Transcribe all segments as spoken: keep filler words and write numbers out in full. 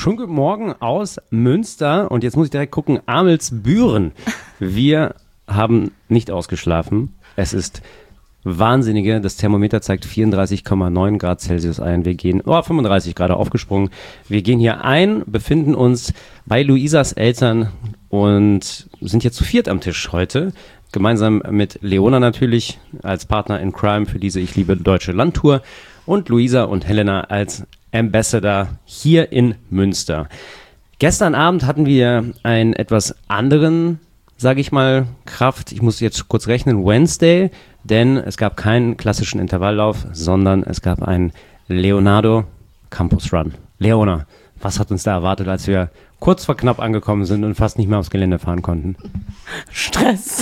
Schönen guten Morgen aus Münster und jetzt muss ich direkt gucken, Amelsbüren. Wir haben nicht ausgeschlafen. Es ist Wahnsinnige. Das Thermometer zeigt vierunddreißig Komma neun Grad Celsius ein. Wir gehen, oh, fünfunddreißig gerade aufgesprungen. Wir gehen hier ein, befinden uns bei Luisas Eltern und sind jetzt zu viert am Tisch heute. Gemeinsam mit Leona natürlich als Partner in Crime für diese Ich liebe deutsche Landtour und Luisa und Helena als Ambassador hier in Münster. Gestern Abend hatten wir einen etwas anderen, sage ich mal, Kraft. Ich muss jetzt kurz rechnen, Wednesday, denn es gab keinen klassischen Intervalllauf, sondern es gab einen Leonardo Campus Run. Leona, was hat uns da erwartet, als wir kurz vor knapp angekommen sind und fast nicht mehr aufs Gelände fahren konnten? Stress.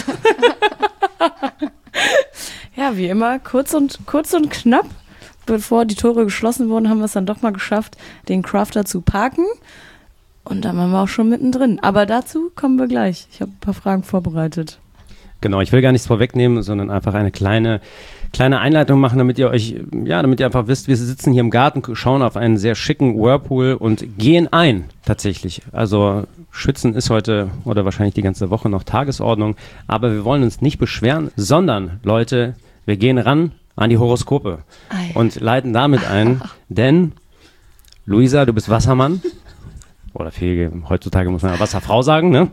Ja, wie immer, kurz und, kurz und knapp. Bevor die Tore geschlossen wurden, haben wir es dann doch mal geschafft, den Crafter zu parken. Und dann waren wir auch schon mittendrin. Aber dazu kommen wir gleich. Ich habe ein paar Fragen vorbereitet. Genau, ich will gar nichts vorwegnehmen, sondern einfach eine kleine, kleine Einleitung machen, damit ihr euch, ja, damit ihr einfach wisst, wir sitzen hier im Garten, schauen auf einen sehr schicken Whirlpool und gehen ein, tatsächlich. Also Schwitzen ist heute oder wahrscheinlich die ganze Woche noch Tagesordnung, aber wir wollen uns nicht beschweren, sondern, Leute, wir gehen ran an die Horoskope Ei. und leiten damit ein, denn Luisa, du bist Wassermann. Oder viel, heutzutage muss man ja Wasserfrau sagen, ne?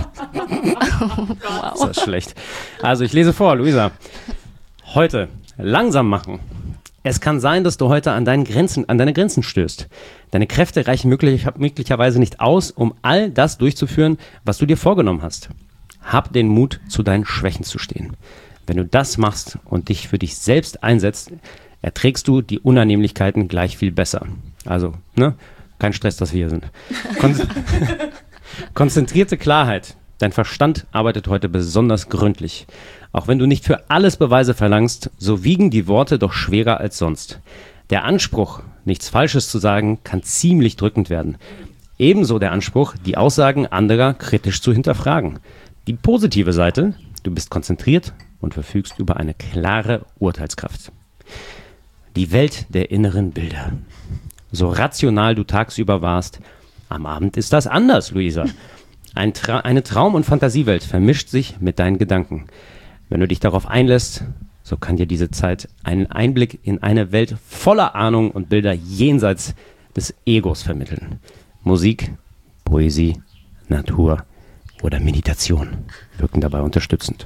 Wow. Ist das schlecht. Also ich lese vor, Luisa. Heute langsam machen. Es kann sein, dass du heute an, deinen Grenzen, an deine Grenzen stößt. Deine Kräfte reichen möglich, möglicherweise nicht aus, um all das durchzuführen, was du dir vorgenommen hast. Hab den Mut, zu deinen Schwächen zu stehen. Wenn du das machst und dich für dich selbst einsetzt, erträgst du die Unannehmlichkeiten gleich viel besser. Also, ne? Kein Stress, dass wir hier sind. Kon- Konzentrierte Klarheit. Dein Verstand arbeitet heute besonders gründlich. Auch wenn du nicht für alles Beweise verlangst, so wiegen die Worte doch schwerer als sonst. Der Anspruch, nichts Falsches zu sagen, kann ziemlich drückend werden. Ebenso der Anspruch, die Aussagen anderer kritisch zu hinterfragen. Die positive Seite, du bist konzentriert und verfügst über eine klare Urteilskraft. Die Welt der inneren Bilder. So rational du tagsüber warst, am Abend ist das anders, Luisa. Ein Tra- eine Traum- und Fantasiewelt vermischt sich mit deinen Gedanken. Wenn du dich darauf einlässt, so kann dir diese Zeit einen Einblick in eine Welt voller Ahnung und Bilder jenseits des Egos vermitteln. Musik, Poesie, Natur oder Meditation wirken dabei unterstützend.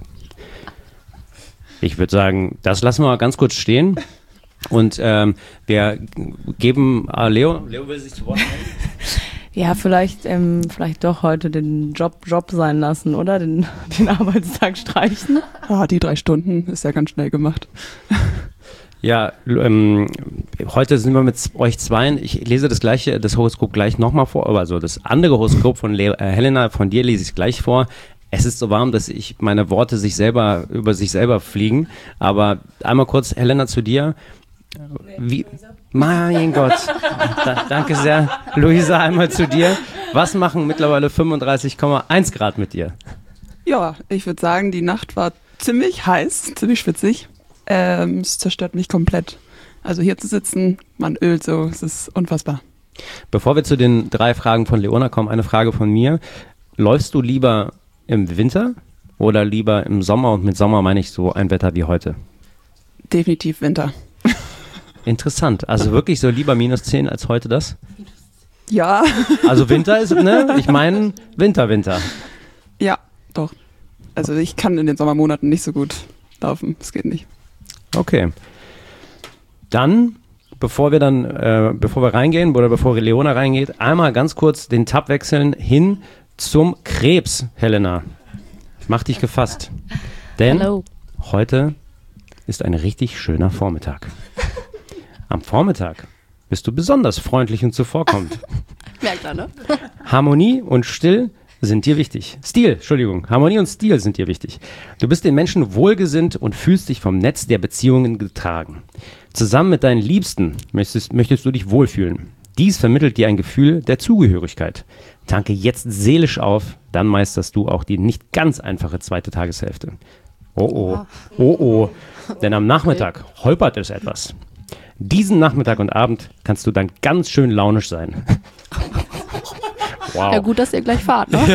Ich würde sagen, das lassen wir mal ganz kurz stehen. Und ähm, wir geben äh, Leo, Leo will sich zu Wort melden. Ja, vielleicht, ähm, vielleicht doch heute den Job Job sein lassen, oder? Den, den Arbeitstag streichen. Ah, die drei Stunden ist ja ganz schnell gemacht. Ja, ähm, heute sind wir mit euch zweien. Ich lese das gleiche, das Horoskop gleich nochmal vor, also das andere Horoskop von Leo, äh, Helena, von dir lese ich gleich vor. Es ist so warm, dass ich meine Worte sich selber über sich selber fliegen. Aber einmal kurz, Helena, zu dir. Wie, mein Gott, da, danke sehr. Luisa, einmal zu dir. Was machen mittlerweile fünfunddreißig Komma eins Grad mit dir? Ja, ich würde sagen, die Nacht war ziemlich heiß, ziemlich schwitzig. Ähm, es zerstört mich komplett. Also hier zu sitzen, man ölt so, es ist unfassbar. Bevor wir zu den drei Fragen von Leona kommen, eine Frage von mir. Läufst du lieber im Winter oder lieber im Sommer? Und mit Sommer meine ich so ein Wetter wie heute. Definitiv Winter. Interessant. Also wirklich so lieber minus zehn als heute das? Ja. Also Winter ist, ne? Ich meine Winter, Winter. Ja, doch. Also ich kann in den Sommermonaten nicht so gut laufen. Das geht nicht. Okay. Dann, bevor wir dann, äh, bevor wir reingehen oder bevor Leona reingeht, einmal ganz kurz den Tab wechseln hin zum Krebs, Helena. Mach dich gefasst. Denn Hello. Heute ist ein richtig schöner Vormittag. Am Vormittag bist du besonders freundlich und zuvorkommend. Merkt er, ne? Harmonie und Still sind dir wichtig. Stil, Entschuldigung. Harmonie und Stil sind dir wichtig. Du bist den Menschen wohlgesinnt und fühlst dich vom Netz der Beziehungen getragen. Zusammen mit deinen Liebsten möchtest, möchtest du dich wohlfühlen. Dies vermittelt dir ein Gefühl der Zugehörigkeit. Tanke jetzt seelisch auf, dann meisterst du auch die nicht ganz einfache zweite Tageshälfte. Oh oh, oh oh, denn am Nachmittag holpert es etwas. Diesen Nachmittag und Abend kannst du dann ganz schön launisch sein. Wow. Ja, gut, dass ihr gleich fahrt, ne?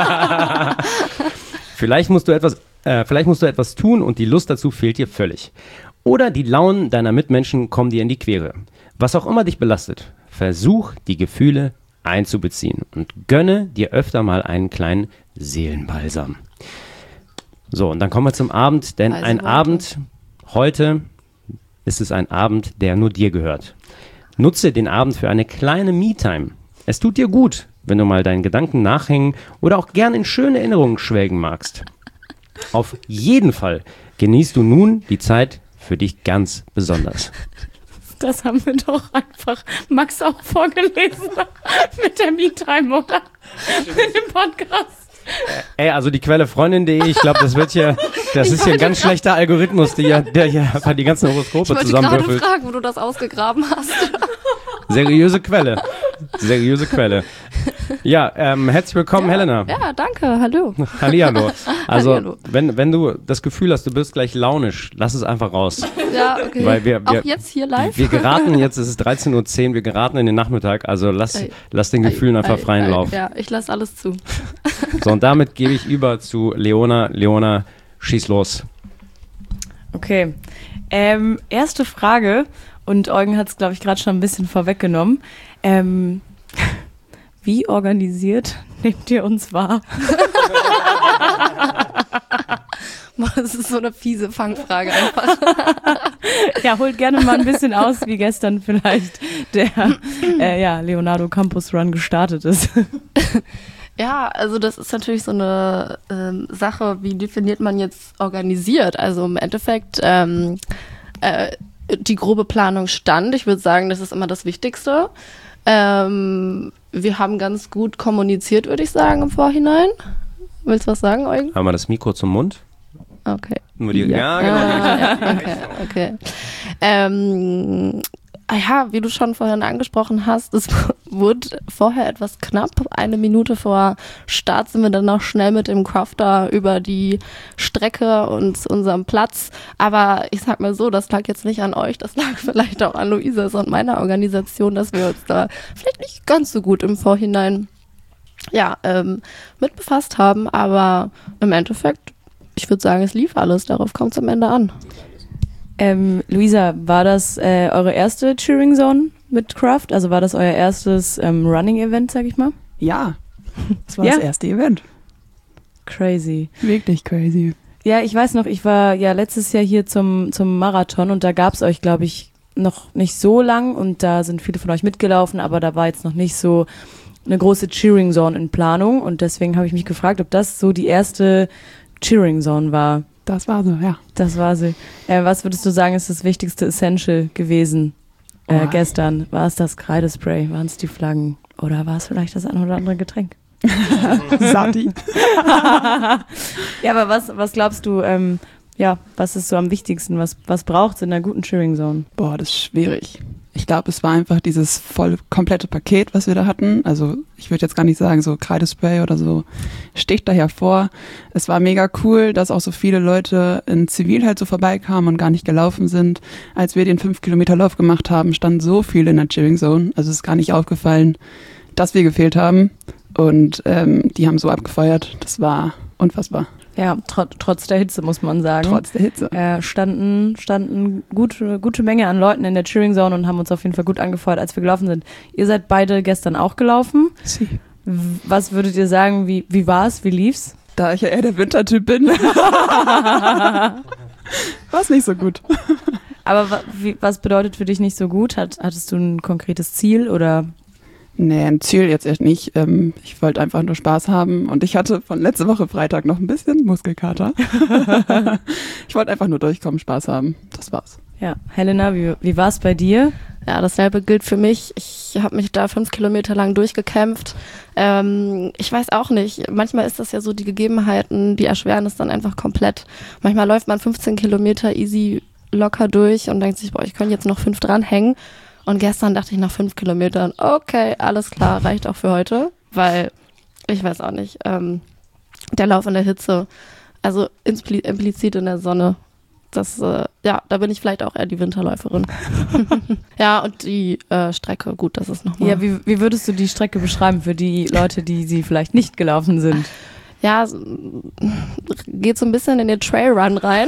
Vielleicht musst du etwas, äh, vielleicht musst du etwas tun und die Lust dazu fehlt dir völlig. Oder die Launen deiner Mitmenschen kommen dir in die Quere. Was auch immer dich belastet, versuch die Gefühle einzubeziehen und gönne dir öfter mal einen kleinen Seelenbalsam. So, und dann kommen wir zum Abend, denn Also ein Worte. Abend, heute ist es ein Abend, der nur dir gehört. Nutze den Abend für eine kleine Me-Time. Es tut dir gut, wenn du mal deinen Gedanken nachhängen oder auch gern in schöne Erinnerungen schwelgen magst. Auf jeden Fall genießt du nun die Zeit für dich ganz besonders. Das haben wir doch einfach Max auch vorgelesen mit der Me-Time, oder? Mit dem Podcast. Ey, also die Quelle freundin punkt de, ich glaube, das wird hier, das ist hier ein ganz schlechter Algorithmus, der, der hier einfach die ganzen Ich Horoskope wollte gerade zusammenwürfelt. fragen, wo du das ausgegraben hast. Seriöse Quelle. Seriöse Quelle. Ja, ähm, herzlich willkommen, ja, Helena. Ja, danke, hallo. Hallihallo. Also, Hallihallo. wenn, wenn du das Gefühl hast, du bist gleich launisch, lass es einfach raus. Ja, okay. Weil wir- wir- Auch jetzt hier live? Wir geraten, jetzt ist es dreizehn Uhr zehn, wir geraten in den Nachmittag, also lass, Ei. lass den Gefühlen einfach Ei, freien ei, Lauf. Ja, ich lasse alles zu. So, und damit gebe ich über zu Leona. Leona, schieß los. Okay. Ähm, erste Frage, und Eugen hat es, glaube ich, gerade schon ein bisschen vorweggenommen. Ähm, wie organisiert nehmt ihr uns wahr? Boah, das ist so eine fiese Fangfrage einfach. Ja, holt gerne mal ein bisschen aus, wie gestern vielleicht der äh, ja, Leonardo Campus Run gestartet ist. Ja, also das ist natürlich so eine ähm, Sache, wie definiert man jetzt organisiert? Also im Endeffekt ähm, äh, die grobe Planung stand. Ich würde sagen, das ist immer das Wichtigste. Ähm, wir haben ganz gut kommuniziert, würde ich sagen, im Vorhinein. Willst du was sagen, Eugen? Haben wir das Mikro zum Mund? Okay. Nur die, ja, Ja. genau. Ah, ja, okay, okay. Ähm, ah ja, wie du schon vorhin angesprochen hast, es wurde vorher etwas knapp. Eine Minute vor Start sind wir dann noch schnell mit dem Crafter über die Strecke und zu unserem Platz. Aber ich sag mal so, das lag jetzt nicht an euch, das lag vielleicht auch an Luisas und meiner Organisation, dass wir uns da vielleicht nicht ganz so gut im Vorhinein ja, ähm, mit befasst haben. Aber im Endeffekt, ich würde sagen, es lief alles. Darauf kommt es am Ende an. Ähm, Luisa, war das äh, eure erste Cheering Zone mit Craft? Also war das euer erstes ähm, Running-Event, sag ich mal? Ja, das war Ja? das erste Event. Crazy. Wirklich crazy. Ja, ich weiß noch, ich war ja letztes Jahr hier zum, zum Marathon und da gab es euch, glaube ich, noch nicht so lang und da sind viele von euch mitgelaufen, aber da war jetzt noch nicht so eine große Cheering Zone in Planung und deswegen habe ich mich gefragt, ob das so die erste Cheering Zone war. Das war so, ja. Das war sie. Äh, was würdest du sagen, ist das wichtigste Essential gewesen äh, Oh. gestern? War es das Kreidespray? Waren es die Flaggen? Oder war es vielleicht das ein oder andere Getränk? Sati. Ja, aber was, was glaubst du, ähm, ja, was ist so am wichtigsten? Was, was braucht es in einer guten Cheering Zone? Boah, das ist schwierig. Ich glaube, es war einfach dieses voll komplette Paket, was wir da hatten. Also ich würde jetzt gar nicht sagen, so Kreidespray oder so sticht da hervor. Es war mega cool, dass auch so viele Leute in Zivil halt so vorbeikamen und gar nicht gelaufen sind. Als wir den fünf Kilometer Lauf gemacht haben, standen so viele in der Cheering Zone. Also es ist gar nicht aufgefallen, dass wir gefehlt haben. Und ähm, die haben so abgefeuert. Das war unfassbar. Ja, tr trotz der Hitze, muss man sagen. Trotz der Hitze. Äh, standen standen gute, gute Menge an Leuten in der Cheering Zone und haben uns auf jeden Fall gut angefeuert, als wir gelaufen sind. Ihr seid beide gestern auch gelaufen. Sie. W- Was würdet ihr sagen, wie, wie war es, wie lief's? Da ich ja eher der Wintertyp bin, war es nicht so gut. Aber wa wie, was bedeutet für dich nicht so gut? Hat, hattest du ein konkretes Ziel oder? Nee, ein Ziel jetzt echt nicht. Ähm, ich wollte einfach nur Spaß haben und ich hatte von letzte Woche Freitag noch ein bisschen Muskelkater. Ich wollte einfach nur durchkommen, Spaß haben. Das war's. Ja, Helena, wie, wie war es bei dir? Ja, dasselbe gilt für mich. Ich habe mich da fünf Kilometer lang durchgekämpft. Ähm, ich weiß auch nicht. Manchmal ist das ja so, die Gegebenheiten, die erschweren es dann einfach komplett. Manchmal läuft man fünfzehn Kilometer easy locker durch und denkt sich, boah, ich könnte jetzt noch fünf dranhängen. Und gestern dachte ich nach fünf Kilometern, okay, alles klar, reicht auch für heute. Weil, ich weiß auch nicht, ähm, der Lauf in der Hitze, also impli- implizit in der Sonne, das, äh, ja, da bin ich vielleicht auch eher die Winterläuferin. Ja, und die äh, Strecke, gut, das ist nochmal. Ja, wie, wie würdest du die Strecke beschreiben für die Leute, die sie vielleicht nicht gelaufen sind? Ja, so, geht so ein bisschen in den Trailrun rein.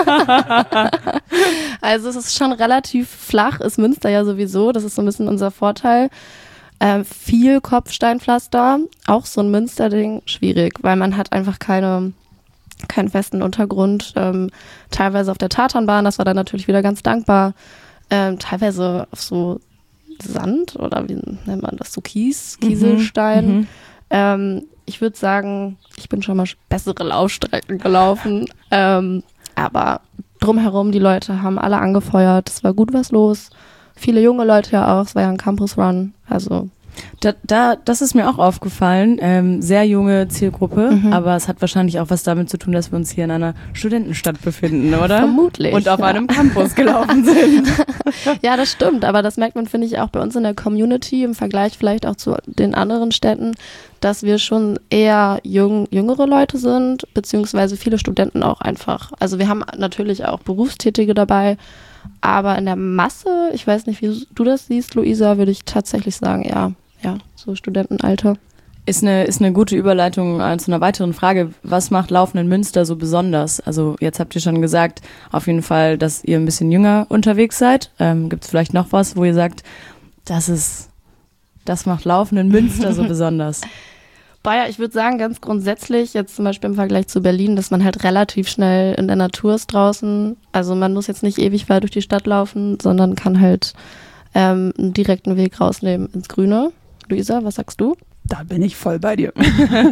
Also es ist schon relativ flach, ist Münster ja sowieso, das ist so ein bisschen unser Vorteil. Ähm, viel Kopfsteinpflaster, auch so ein Münster-Ding, schwierig, weil man hat einfach keine, keinen festen Untergrund. Ähm, teilweise auf der Tatanbahn, das war dann natürlich wieder ganz dankbar. Ähm, teilweise auf so Sand oder wie nennt man das, so Kies, Kieselstein. Mhm. Ähm, ich würde sagen, ich bin schon mal bessere Laufstrecken gelaufen, ähm, aber drumherum, die Leute haben alle angefeuert, es war gut was los. Viele junge Leute ja auch, es war ja ein Campus-Run, also Da, da, das ist mir auch aufgefallen, ähm, sehr junge Zielgruppe, Mhm. aber es hat wahrscheinlich auch was damit zu tun, dass wir uns hier in einer Studentenstadt befinden, oder? vermutlich. Und auf ja. einem Campus gelaufen sind. Ja, das stimmt, aber das merkt man, finde ich, auch bei uns in der Community im Vergleich vielleicht auch zu den anderen Städten, dass wir schon eher jung, jüngere Leute sind, beziehungsweise viele Studenten auch einfach. Also wir haben natürlich auch Berufstätige dabei, aber in der Masse, ich weiß nicht, wie du das siehst, Luisa, würde ich tatsächlich sagen, ja, ja, so Studentenalter. Ist eine, ist eine gute Überleitung äh, zu einer weiteren Frage. Was macht Laufen in Münster so besonders? Also jetzt habt ihr schon gesagt, auf jeden Fall, dass ihr ein bisschen jünger unterwegs seid. Ähm, gibt es vielleicht noch was, wo ihr sagt, das ist, das macht Laufen in Münster so besonders? Bayer, ich würde sagen, ganz grundsätzlich, jetzt zum Beispiel im Vergleich zu Berlin, dass man halt relativ schnell in der Natur ist draußen. Also man muss jetzt nicht ewig weit durch die Stadt laufen, sondern kann halt ähm, einen direkten Weg rausnehmen ins Grüne. Luisa, was sagst du? Da bin ich voll bei dir.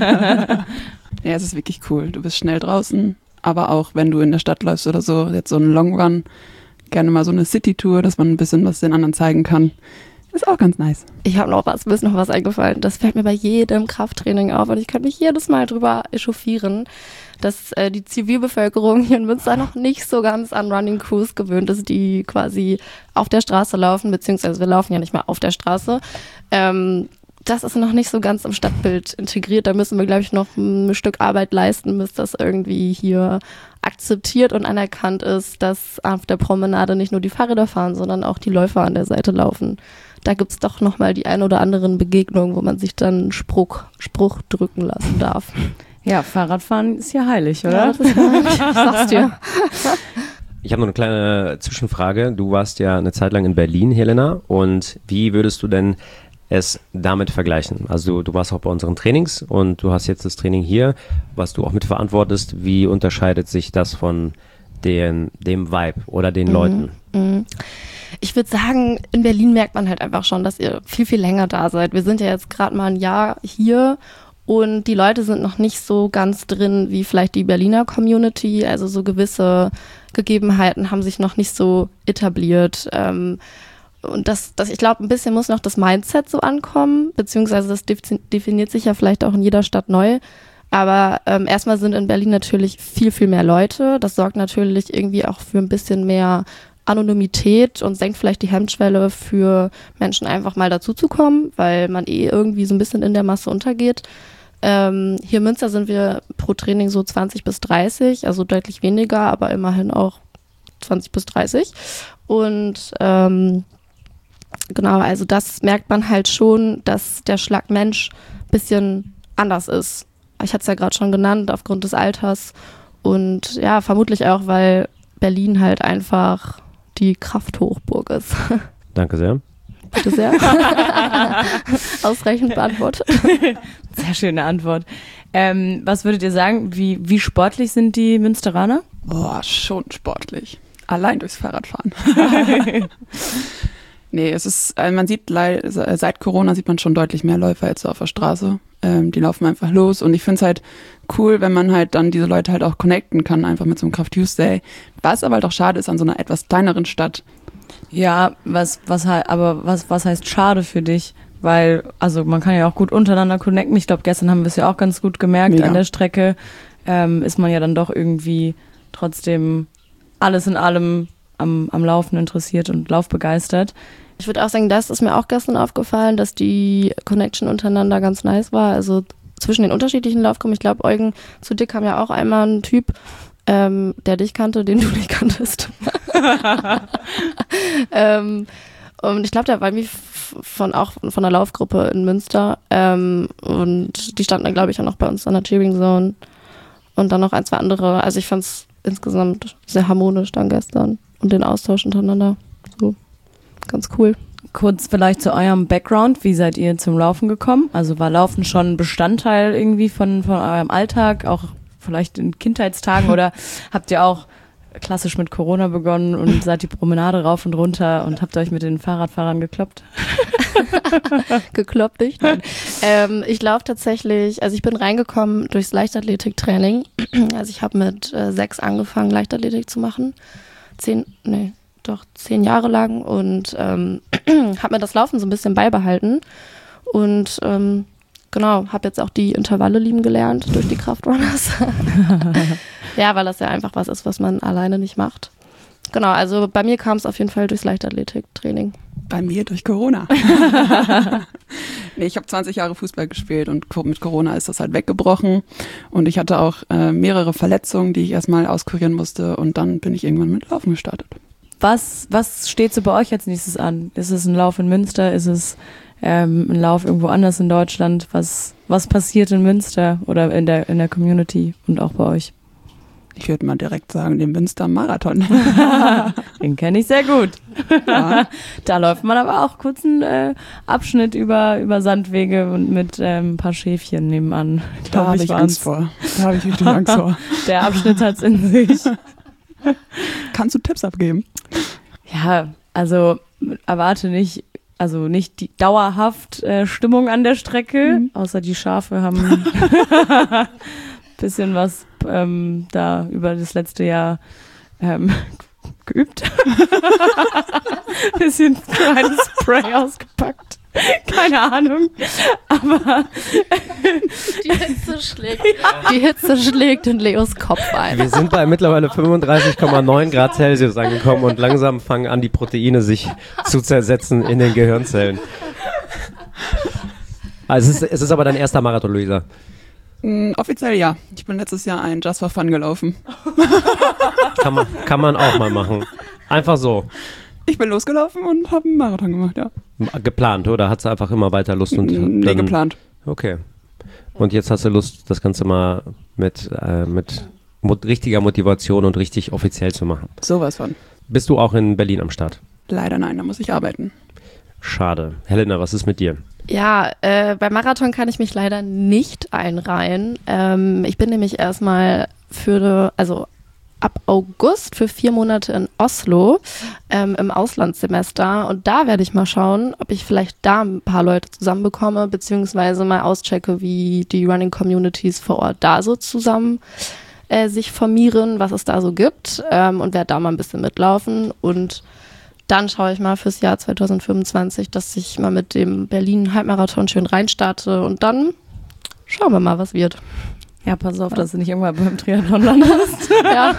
Ja, es ist wirklich cool. Du bist schnell draußen, aber auch wenn du in der Stadt läufst oder so, jetzt so einen Long Run, gerne mal so eine City-Tour, dass man ein bisschen was den anderen zeigen kann. Ist auch ganz nice. Ich habe noch was, mir ist noch was eingefallen. Das fällt mir bei jedem Krafttraining auf und ich kann mich jedes Mal drüber echauffieren, dass äh, die Zivilbevölkerung hier in Münster noch nicht so ganz an Running Crews gewöhnt ist, die quasi auf der Straße laufen, beziehungsweise wir laufen ja nicht mehr auf der Straße. Ähm, das ist noch nicht so ganz im Stadtbild integriert. Da müssen wir, glaube ich, noch ein Stück Arbeit leisten, bis das irgendwie hier akzeptiert und anerkannt ist, dass auf der Promenade nicht nur die Fahrräder fahren, sondern auch die Läufer an der Seite laufen. Da gibt es doch nochmal die ein oder anderen Begegnungen, wo man sich dann einen Spruch, Spruch drücken lassen darf. Ja, Fahrradfahren ist ja heilig, oder? Ja, das ist heilig. Ich sag's dir. Ich habe noch eine kleine Zwischenfrage. Du warst ja eine Zeit lang in Berlin, Helena. Und wie würdest du denn es damit vergleichen? Also du warst auch bei unseren Trainings und du hast jetzt das Training hier, was du auch mitverantwortest. Wie unterscheidet sich das von den, dem Vibe oder den Mhm. Leuten? Mhm. Ich würde sagen, in Berlin merkt man halt einfach schon, dass ihr viel, viel länger da seid. Wir sind ja jetzt gerade mal ein Jahr hier und die Leute sind noch nicht so ganz drin wie vielleicht die Berliner Community. Also so gewisse Gegebenheiten haben sich noch nicht so etabliert. Ähm, und das, das, ich glaube, ein bisschen muss noch das Mindset so ankommen, beziehungsweise das definiert sich ja vielleicht auch in jeder Stadt neu. Aber ähm, erstmal sind in Berlin natürlich viel, viel mehr Leute. Das sorgt natürlich irgendwie auch für ein bisschen mehr Anonymität und senkt vielleicht die Hemmschwelle für Menschen einfach mal dazuzukommen, weil man eh irgendwie so ein bisschen in der Masse untergeht. Ähm, hier in Münster sind wir pro Training so zwanzig bis dreißig, also deutlich weniger, aber immerhin auch zwanzig bis dreißig. Und ähm, genau, also das merkt man halt schon, dass der Schlag Mensch ein bisschen anders ist. Ich hatte es ja gerade schon genannt, aufgrund des Alters und ja, vermutlich auch, weil Berlin halt einfach die Krafthochburg ist. Danke sehr. Bitte sehr. Ausreichend beantwortet. Sehr schöne Antwort. Ähm, was würdet ihr sagen, wie, wie sportlich sind die Münsteraner? Boah, schon sportlich. Allein durchs Fahrradfahren. Nee, es ist, also man sieht, seit Corona sieht man schon deutlich mehr Läufer jetzt auf der Straße. Ähm, die laufen einfach los und ich finde es halt cool, wenn man halt dann diese Leute halt auch connecten kann, einfach mit so einem Kraft Tuesday. Was aber halt auch schade ist an so einer etwas kleineren Stadt. Ja, was, was, aber was, was heißt schade für dich? Weil, also man kann ja auch gut untereinander connecten. Ich glaube, gestern haben wir es ja auch ganz gut gemerkt. Mega. An der Strecke ähm, ist man ja dann doch irgendwie trotzdem alles in allem am, am Laufen interessiert und laufbegeistert. Ich würde auch sagen, das ist mir auch gestern aufgefallen, dass die Connection untereinander ganz nice war. Also zwischen den unterschiedlichen Laufgruppen. Ich glaube, Eugen, zu dir kam ja auch einmal ein Typ. ähm, der dich kannte, den du nicht kanntest. ähm, und ich glaube, der war irgendwie von auch von der Laufgruppe in Münster. Ähm, und die standen dann, glaube ich, auch noch bei uns an der Cheering Zone. Und dann noch ein, zwei andere. Also ich fand es insgesamt sehr harmonisch dann gestern und den Austausch untereinander. So, ganz cool. Kurz vielleicht zu eurem Background. Wie seid ihr zum Laufen gekommen? Also war Laufen schon ein Bestandteil irgendwie von, von eurem Alltag, auch vielleicht in Kindheitstagen oder habt ihr auch klassisch mit Corona begonnen und seid die Promenade rauf und runter und habt euch mit den Fahrradfahrern gekloppt? Gekloppt nicht, nein. ähm, ich laufe tatsächlich, also ich bin reingekommen durchs Leichtathletiktraining. Also ich habe mit äh, sechs angefangen, Leichtathletik zu machen. Zehn, nee, doch zehn Jahre lang und ähm, habe mir das Laufen so ein bisschen beibehalten und ähm, genau, habe jetzt auch die Intervalle lieben gelernt durch die Kraftrunners. Ja, weil das ja einfach was ist, was man alleine nicht macht. Genau, also bei mir kam es auf jeden Fall durchs Leichtathletiktraining. Bei mir durch Corona. Nee, ich habe zwanzig Jahre Fußball gespielt und mit Corona ist das halt weggebrochen. Und ich hatte auch äh, mehrere Verletzungen, die ich erstmal auskurieren musste. Und dann bin ich irgendwann mit Laufen gestartet. Was, was steht so bei euch als nächstes an? Ist es ein Lauf in Münster? Ist es ähm, ein Lauf irgendwo anders in Deutschland? Was, was passiert in Münster oder in der, in der Community und auch bei euch? Ich würde mal direkt sagen, den Münster-Marathon. Den kenne ich sehr gut. Ja. Da läuft man aber auch kurz einen äh, Abschnitt über, über Sandwege und mit ähm, ein paar Schäfchen nebenan. Da habe ich Angst vor. Da habe ich richtig Angst vor. Der Abschnitt hat's in sich. Kannst du Tipps abgeben? Ja, also erwarte nicht, also nicht die dauerhaft äh, Stimmung an der Strecke, mhm. außer die Schafe haben bisschen was ähm, da über das letzte Jahr ähm, geübt. Bisschen kleines Spray ausgepackt. Keine Ahnung. Aber die Hitze schlägt, die Hitze schlägt in Leos Kopf ein. Wir sind bei mittlerweile fünfunddreißig Komma neun Grad Celsius angekommen und langsam fangen an, die Proteine sich zu zersetzen in den Gehirnzellen. Also es ist, es ist aber dein erster Marathon, Luisa. Mm, offiziell ja. Ich bin letztes Jahr ein Just for Fun gelaufen. Kann man, kann man auch mal machen. Einfach so. Ich bin losgelaufen und habe einen Marathon gemacht, ja. Geplant, oder? Hast du einfach immer weiter Lust? Und nee, dann, geplant. Okay. Und jetzt hast du Lust, das Ganze mal mit, äh, mit mo- richtiger Motivation und richtig offiziell zu machen. Sowas von. Bist du auch in Berlin am Start? Leider nein, da muss ich arbeiten. Schade. Helena, was ist mit dir? Ja, äh, beim Marathon kann ich mich leider nicht einreihen. Ähm, ich bin nämlich erstmal für, also ab August für vier Monate in Oslo ähm, im Auslandssemester und da werde ich mal schauen, ob ich vielleicht da ein paar Leute zusammenbekomme, beziehungsweise mal auschecke, wie die Running Communities vor Ort da so zusammen äh, sich formieren, was es da so gibt ähm, und werde da mal ein bisschen mitlaufen und dann schaue ich mal fürs Jahr zwanzig fünfundzwanzig, dass ich mal mit dem Berlin-Halbmarathon schön reinstarte und dann schauen wir mal, was wird. Ja, pass auf, dass du nicht irgendwann beim Triathlon landest. Ja.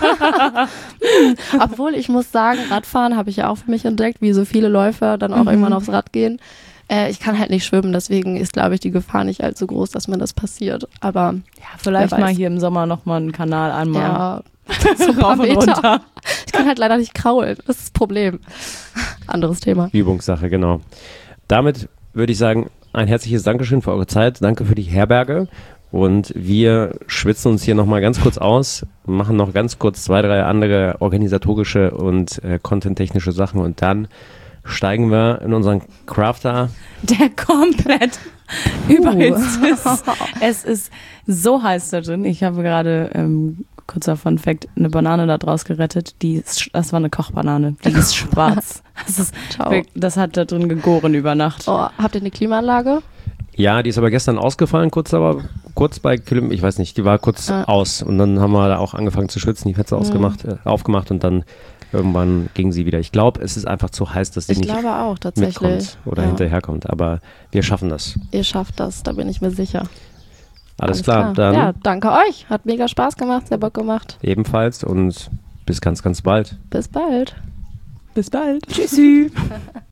Obwohl, ich muss sagen, Radfahren habe ich ja auch für mich entdeckt, wie so viele Läufer dann auch mhm. irgendwann aufs Rad gehen. Äh, ich kann halt nicht schwimmen, deswegen ist, glaube ich, die Gefahr nicht allzu groß, dass mir das passiert. Aber ja, vielleicht mal hier im Sommer nochmal einen Kanal einmal. Ja. So ein paar Meter. Ich kann halt leider nicht kraulen. Das ist das Problem. Anderes Thema. Übungssache, genau. Damit würde ich sagen, ein herzliches Dankeschön für eure Zeit. Danke für die Herberge. Und wir schwitzen uns hier nochmal ganz kurz aus, machen noch ganz kurz zwei, drei andere organisatorische und äh, content-technische Sachen und dann steigen wir in unseren Crafter. Der komplett uh. überhitzt ist. Es ist so heiß da drin. Ich habe gerade, ähm, kurzer Fun Fact, eine Banane da draus gerettet. Die ist, das war eine Kochbanane. Die ist schwarz. Das, ist, das hat da drin gegoren über Nacht. Oh, habt ihr eine Klimaanlage? Ja, die ist aber gestern ausgefallen, kurz aber kurz bei Kilometer, ich weiß nicht, die war kurz ah. aus und dann haben wir da auch angefangen zu schwitzen, die Fenster mhm. ausgemacht, äh, aufgemacht und dann irgendwann ging sie wieder. Ich glaube, es ist einfach zu heiß, dass die ich nicht glaube auch, tatsächlich. mitkommt oder ja. hinterherkommt, aber wir schaffen das. Ihr schafft das, da bin ich mir sicher. Alles, Alles klar, klar, dann. Ja, danke euch, hat mega Spaß gemacht, sehr Bock gemacht. Ebenfalls und bis ganz, ganz bald. Bis bald. Bis bald. Tschüssi.